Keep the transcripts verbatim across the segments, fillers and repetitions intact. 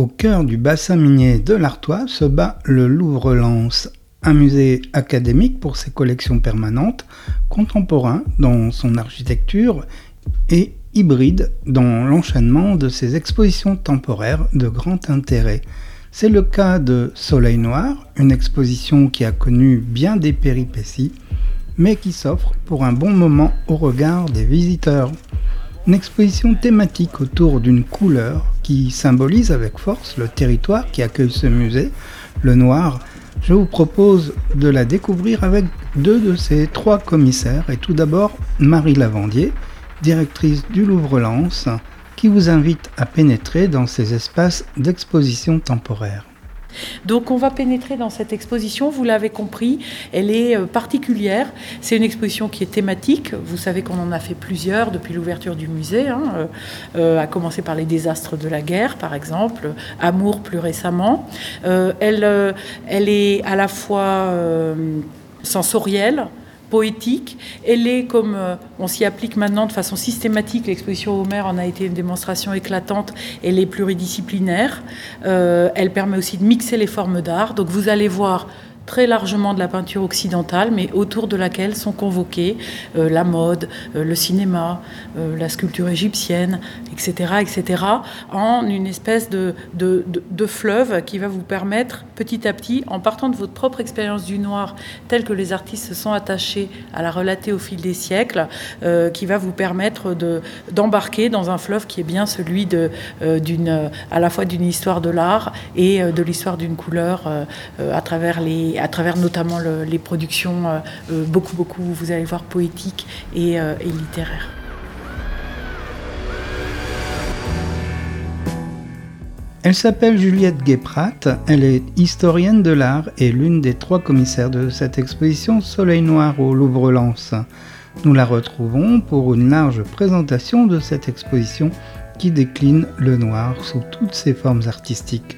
Au cœur du bassin minier de l'Artois se bat le Louvre-Lens, un musée académique pour ses collections permanentes, contemporain dans son architecture et hybride dans l'enchaînement de ses expositions temporaires de grand intérêt. C'est le cas de Soleil Noir, une exposition qui a connu bien des péripéties, mais qui s'offre pour un bon moment au regard des visiteurs. Une exposition thématique autour d'une couleur qui symbolise avec force le territoire qui accueille ce musée, le noir. Je vous propose de la découvrir avec deux de ses trois commissaires, et tout d'abord Marie Lavandier, directrice du Louvre-Lens, qui vous invite à pénétrer dans ces espaces d'exposition temporaire. Donc on va pénétrer dans cette exposition, vous l'avez compris, elle est particulière. C'est une exposition qui est thématique. Vous savez qu'on en a fait plusieurs depuis l'ouverture du musée, hein, euh, à commencer par les désastres de la guerre, par exemple, Amour plus récemment. Euh, elle, euh, elle est à la fois euh, sensorielle, poétique. Elle est, comme euh, on s'y applique maintenant de façon systématique, l'exposition Homer en a été une démonstration éclatante, elle est pluridisciplinaire. Euh, elle permet aussi de mixer les formes d'art. Donc vous allez voir très largement de la peinture occidentale, mais autour de laquelle sont convoquées euh, la mode, euh, le cinéma, euh, la sculpture égyptienne, et cetera, et cetera, en une espèce de, de, de, de fleuve qui va vous permettre, petit à petit, en partant de votre propre expérience du noir, telle que les artistes se sont attachés à la relater au fil des siècles, euh, qui va vous permettre de, d'embarquer dans un fleuve qui est bien celui de, euh, d'une, à la fois d'une histoire de l'art et euh, de l'histoire d'une couleur euh, euh, à travers les à travers notamment le, les productions euh, beaucoup, beaucoup, vous allez voir, poétiques et, euh, et littéraires. Elle s'appelle Juliette Guéprat, elle est historienne de l'art et l'une des trois commissaires de cette exposition Soleil Noir au Louvre-Lens. Nous la retrouvons pour une large présentation de cette exposition qui décline le noir sous toutes ses formes artistiques.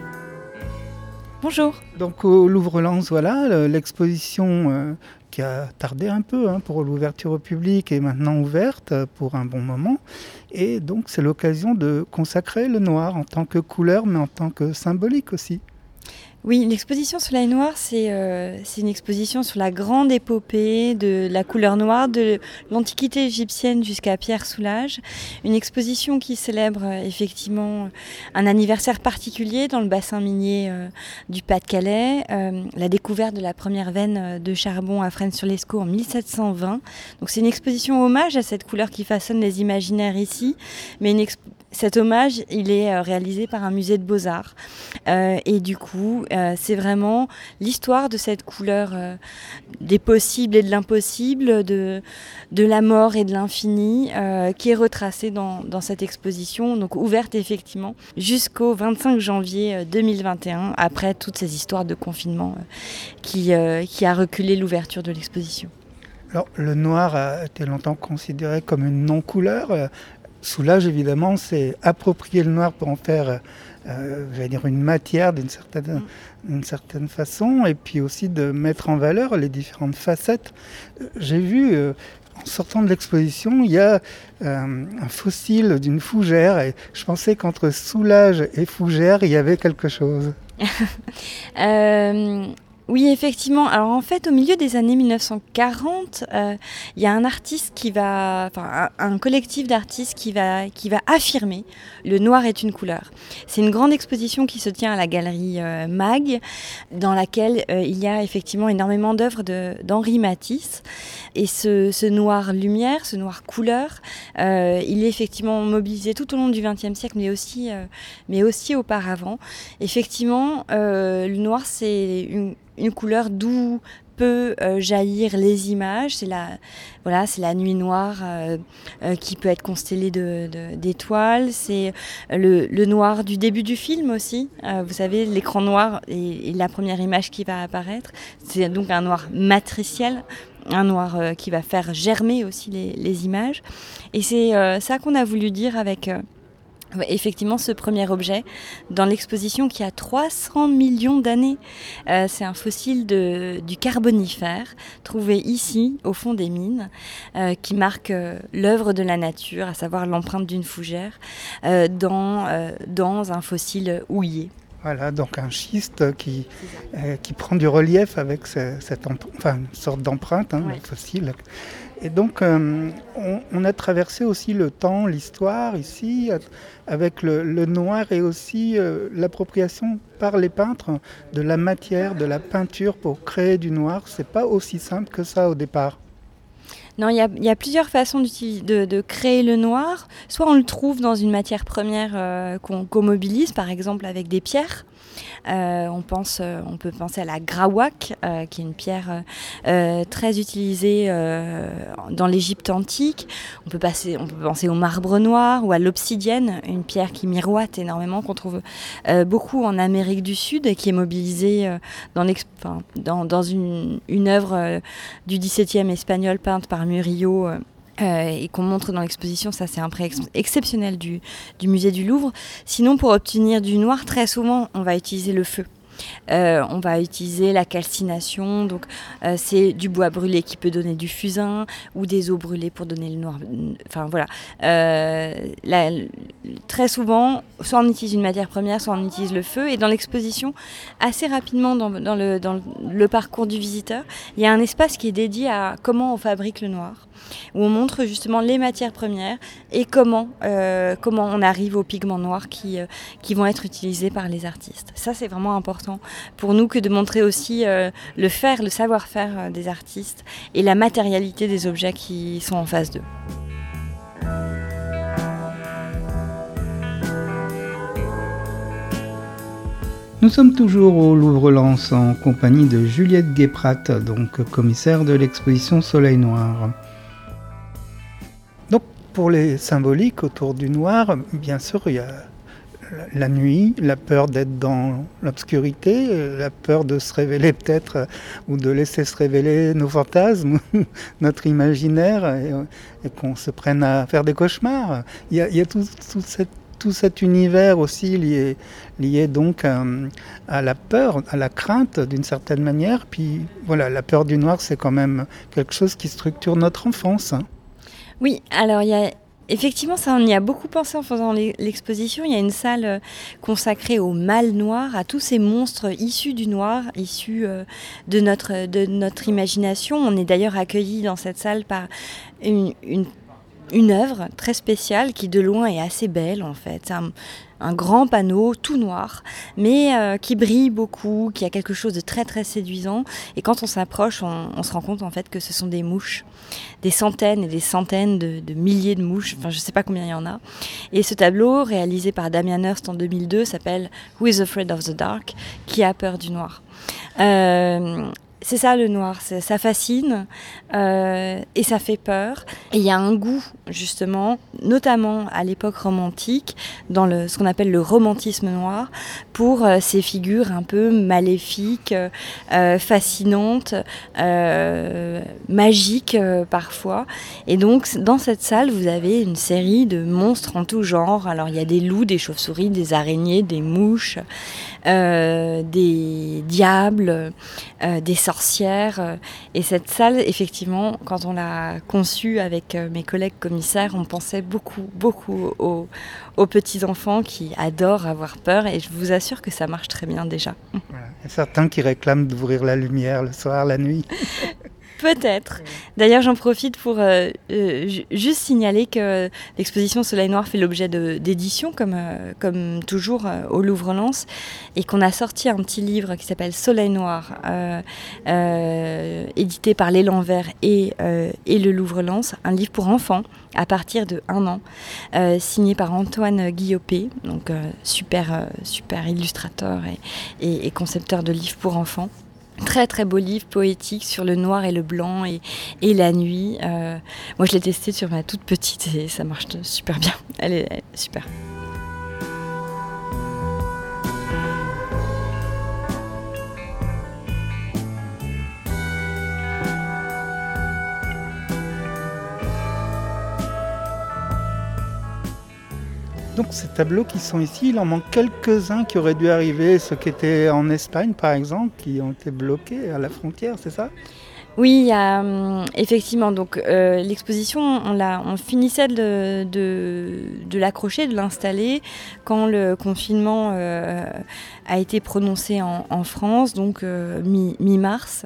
Bonjour. Donc au Louvre-Lens, voilà, l'exposition euh, qui a tardé un peu hein, pour l'ouverture au public est maintenant ouverte pour un bon moment. Et donc c'est l'occasion de consacrer le noir en tant que couleur, mais en tant que symbolique aussi. Oui, l'exposition Soleil Noir, c'est, euh, c'est une exposition sur la grande épopée de la couleur noire, de l'Antiquité égyptienne jusqu'à Pierre Soulages. Une exposition qui célèbre euh, effectivement un anniversaire particulier dans le bassin minier euh, du Pas-de-Calais, euh, la découverte de la première veine de charbon à Fresnes-sur-l'Escaut en mille sept cent vingt. Donc c'est une exposition hommage à cette couleur qui façonne les imaginaires ici, mais une exp- cet hommage, il est euh, réalisé par un musée de beaux-arts. Euh, et du coup, euh, c'est vraiment l'histoire de cette couleur euh, des possibles et de l'impossible, de, de la mort et de l'infini, euh, qui est retracée dans, dans cette exposition, donc ouverte effectivement jusqu'au vingt-cinq janvier deux mille vingt et un, après toutes ces histoires de confinement euh, qui, euh, qui a reculé l'ouverture de l'exposition. Alors, le noir a été longtemps considéré comme une non-couleur. Soulages, évidemment, c'est approprier le noir pour en faire, euh, j'allais dire, une matière d'une certaine, mm. d'une certaine façon, et puis aussi de mettre en valeur les différentes facettes. J'ai vu, euh, en sortant de l'exposition, il y a euh, un fossile d'une fougère, et je pensais qu'entre Soulages et fougère, il y avait quelque chose. euh... Oui, effectivement. Alors en fait, au milieu des années mille neuf cent quarante, euh, il y a un artiste qui va, enfin un, un collectif d'artistes qui va, qui va affirmer le noir est une couleur. C'est une grande exposition qui se tient à la galerie euh, Mag, dans laquelle euh, il y a effectivement énormément d'œuvres de, d'Henri Matisse. Et ce, ce noir lumière, ce noir couleur, euh, il est effectivement mobilisé tout au long du vingtième siècle, mais aussi, euh, mais aussi auparavant. Effectivement, euh, le noir, c'est une une couleur d'où peut euh, jaillir les images. C'est la, voilà, c'est la nuit noire euh, euh, qui peut être constellée de, de, d'étoiles. C'est le, le noir du début du film aussi. Euh, vous savez, l'écran noir et, et la première image qui va apparaître. C'est donc un noir matriciel, un noir euh, qui va faire germer aussi les, les images. Et c'est euh, ça qu'on a voulu dire avec... Euh, Effectivement, ce premier objet, dans l'exposition qui a trois cents millions d'années, euh, c'est un fossile de, du Carbonifère, trouvé ici, au fond des mines, euh, qui marque euh, l'œuvre de la nature, à savoir l'empreinte d'une fougère, euh, dans, euh, dans un fossile houillé. Voilà, donc un schiste qui, euh, qui prend du relief avec ce, cette empre- enfin, une sorte d'empreinte, hein, Ouais. le fossile. Et donc, euh, on, on a traversé aussi le temps, l'histoire ici, avec le, le noir et aussi euh, l'appropriation par les peintres de la matière, de la peinture pour créer du noir. C'est pas aussi simple que ça au départ. Non, il y a, il y a plusieurs façons de, de créer le noir. Soit on le trouve dans une matière première euh, qu'on, qu'on mobilise, par exemple avec des pierres. Euh, on, pense, euh, on peut penser à la grawak, euh, qui est une pierre euh, très utilisée euh, dans l'Égypte antique. On peut, passer, on peut penser au marbre noir ou à l'obsidienne, une pierre qui miroite énormément, qu'on trouve euh, beaucoup en Amérique du Sud et qui est mobilisée euh, dans, enfin, dans, dans une, une œuvre euh, du dix-septième espagnol peinte par Murillo. Euh, Euh, et qu'on montre dans l'exposition, ça c'est un prêt ex- exceptionnel du, du musée du Louvre. Sinon, pour obtenir du noir, très souvent, on va utiliser le feu. Euh, on va utiliser la calcination, donc euh, c'est du bois brûlé qui peut donner du fusain ou des eaux brûlées pour donner le noir. Enfin voilà. Euh, la, très souvent, soit on utilise une matière première, soit on utilise le feu. Et dans l'exposition, assez rapidement dans, dans, le, dans le parcours du visiteur, il y a un espace qui est dédié à comment on fabrique le noir, où on montre justement les matières premières et comment, euh, comment on arrive aux pigments noirs qui, euh, qui vont être utilisés par les artistes. Ça, c'est vraiment important pour nous que de montrer aussi euh, le faire, le savoir-faire euh, des artistes et la matérialité des objets qui sont en face d'eux. Nous sommes toujours au Louvre-Lens en compagnie de Juliette Guéprat, donc commissaire de l'exposition Soleil Noir. Donc pour les symboliques autour du noir, bien sûr il y a la nuit, la peur d'être dans l'obscurité, la peur de se révéler peut-être ou de laisser se révéler nos fantasmes, notre imaginaire et, et qu'on se prenne à faire des cauchemars. Il y a, il y a tout, tout, cette, tout cet univers aussi lié, lié donc à, à la peur, à la crainte d'une certaine manière. Puis voilà, la peur du noir, c'est quand même quelque chose qui structure notre enfance. Hein. Oui, alors il y a effectivement, ça, on y a beaucoup pensé en faisant l'exposition. Il y a une salle consacrée au mal noir, à tous ces monstres issus du noir, issus de notre, de notre imagination. On est d'ailleurs accueillis dans cette salle par une, une, une œuvre très spéciale qui, de loin, est assez belle, en fait. C'est un, un grand panneau tout noir, mais euh, qui brille beaucoup, qui a quelque chose de très très séduisant. Et quand on s'approche, on, on se rend compte en fait que ce sont des mouches, des centaines et des centaines de, de milliers de mouches. Enfin, je ne sais pas combien il y en a. Et ce tableau, réalisé par Damien Hirst en deux mille deux, s'appelle Who is Afraid of the Dark, qui a peur du noir. Euh, C'est ça le noir, ça fascine euh, et ça fait peur. Et il y a un goût justement, notamment à l'époque romantique, dans le, ce qu'on appelle le romantisme noir, pour euh, ces figures un peu maléfiques, euh, fascinantes, euh, magiques euh, parfois. Et donc dans cette salle, vous avez une série de monstres en tout genre. Alors il y a des loups, des chauves-souris, des araignées, des mouches, euh, des diables, euh, des sorcières. Et cette salle, effectivement, quand on l'a conçue avec mes collègues commissaires, on pensait beaucoup, beaucoup aux, aux petits-enfants qui adorent avoir peur. Et je vous assure que ça marche très bien déjà. Voilà. Il y a certains qui réclament d'ouvrir la lumière le soir, la nuit. Peut-être. D'ailleurs, j'en profite pour euh, euh, juste signaler que l'exposition Soleil Noir fait l'objet de, d'éditions, comme, euh, comme toujours euh, au Louvre-Lens, et qu'on a sorti un petit livre qui s'appelle Soleil Noir, euh, euh, édité par l'Élan Vert et, euh, et le Louvre-Lens, un livre pour enfants à partir de un an, euh, signé par Antoine Guillopé, donc euh, super, euh, super illustrateur et, et, et concepteur de livres pour enfants. Très très beau livre poétique sur le noir et le blanc et, et la nuit. Euh, moi je l'ai testé sur ma toute petite et ça marche super bien. Elle est, elle est super. Donc ces tableaux qui sont ici, il en manque quelques-uns qui auraient dû arriver, ceux qui étaient en Espagne par exemple, qui ont été bloqués à la frontière, c'est ça ? Oui, il y a, euh, effectivement. Donc, euh, l'exposition, on, l'a, on finissait de, de, de l'accrocher, de l'installer quand le confinement euh, a été prononcé en, en France, donc euh, mi, mi-mars.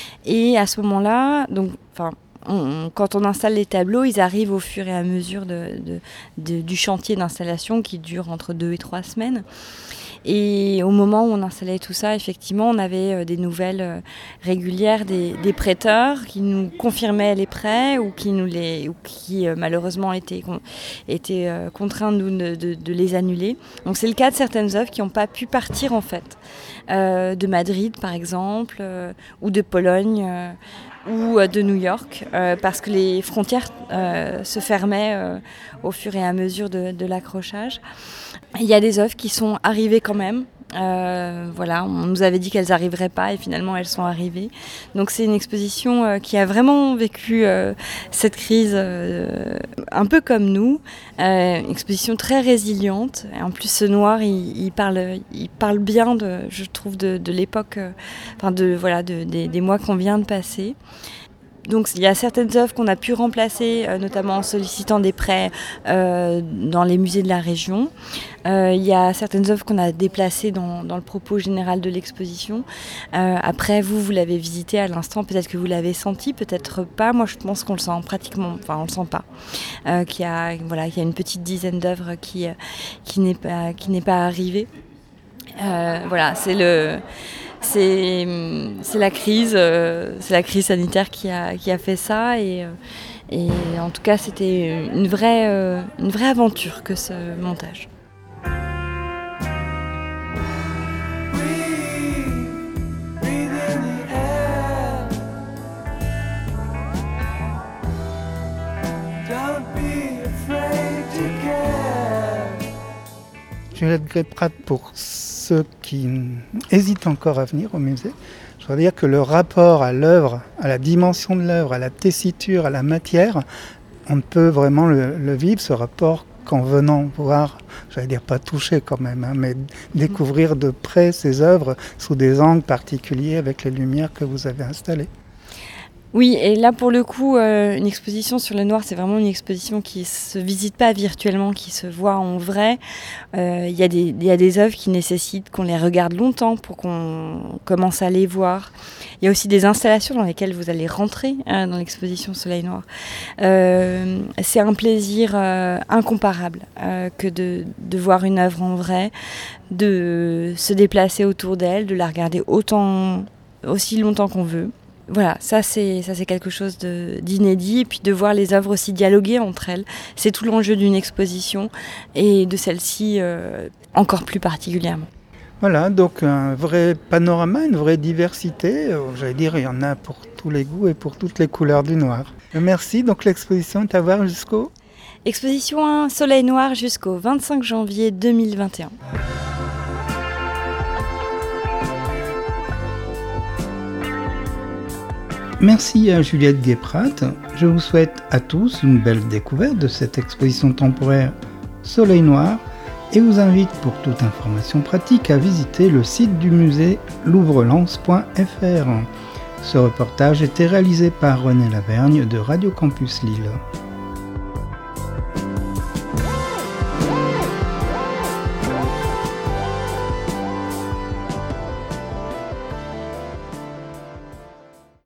Et à ce moment-là, donc, enfin, on, quand on installe les tableaux, ils arrivent au fur et à mesure de, de, de, du chantier d'installation qui dure entre deux et trois semaines. Et au moment où on installait tout ça, effectivement, on avait des nouvelles régulières des, des prêteurs qui nous confirmaient les prêts ou qui, nous les, ou qui malheureusement étaient, étaient contraints de, de, de les annuler. Donc c'est le cas de certaines œuvres qui n'ont pas pu partir en fait, euh, de Madrid par exemple, euh, ou de Pologne. Euh, ou de New York, euh, parce que les frontières euh, se fermaient euh, au fur et à mesure de, de l'accrochage. Il y a des œuvres qui sont arrivées quand même. Euh, voilà, on nous avait dit qu'elles n'arriveraient pas et finalement elles sont arrivées. Donc c'est une exposition euh, qui a vraiment vécu euh, cette crise euh, un peu comme nous. Euh, une exposition très résiliente. Et en plus ce noir, il, il, parle, il parle bien, de, je trouve, de, de l'époque, euh, enfin de, voilà, de, des, des mois qu'on vient de passer. Donc il y a certaines œuvres qu'on a pu remplacer, euh, notamment en sollicitant des prêts euh, dans les musées de la région. Euh, il y a certaines œuvres qu'on a déplacées dans, dans le propos général de l'exposition. Euh, après, vous, vous l'avez visité à l'instant, peut-être que vous l'avez senti, peut-être pas. Moi, je pense qu'on le sent pratiquement, enfin, on le sent pas. Euh, qu'il y a, voilà, qu'il y a une petite dizaine d'œuvres qui, qui n'est pas, qui n'est pas arrivée. Euh, voilà, c'est le... C'est, c'est la crise, euh, c'est la crise sanitaire qui a, qui a fait ça et, et en tout cas c'était une vraie, euh, une vraie aventure que ce montage. Juliette Greprat, pour ceux qui hésitent encore à venir au musée, je voudrais dire que le rapport à l'œuvre, à la dimension de l'œuvre, à la tessiture, à la matière, on ne peut vraiment le, le vivre, ce rapport, qu'en venant voir, j'allais dire pas toucher quand même, hein, mais découvrir de près ces œuvres sous des angles particuliers avec les lumières que vous avez installées. Oui, et là pour le coup, euh, une exposition sur le noir, c'est vraiment une exposition qui ne se visite pas virtuellement, qui se voit en vrai. Euh, il y a des, il y a des œuvres qui nécessitent qu'on les regarde longtemps pour qu'on commence à les voir. Il y a aussi des installations dans lesquelles vous allez rentrer hein, dans l'exposition Soleil Noir. Euh, c'est un plaisir euh, incomparable euh, que de, de voir une œuvre en vrai, de se déplacer autour d'elle, de la regarder autant, aussi longtemps qu'on veut. Voilà, ça c'est, ça c'est quelque chose de, d'inédit, et puis de voir les œuvres aussi dialoguer entre elles, c'est tout l'enjeu d'une exposition, et de celle-ci euh, encore plus particulièrement. Voilà, donc un vrai panorama, une vraie diversité, j'allais dire il y en a pour tous les goûts et pour toutes les couleurs du noir. Merci, donc l'exposition est à voir jusqu'au... Exposition un, Soleil Noir jusqu'au vingt-cinq janvier deux mille vingt et un. Merci à Juliette Greprat. Je vous souhaite à tous une belle découverte de cette exposition temporaire Soleil Noir et vous invite pour toute information pratique à visiter le site du musée louvre-lens point f r. Ce reportage était réalisé par René Lavergne de Radio Campus Lille.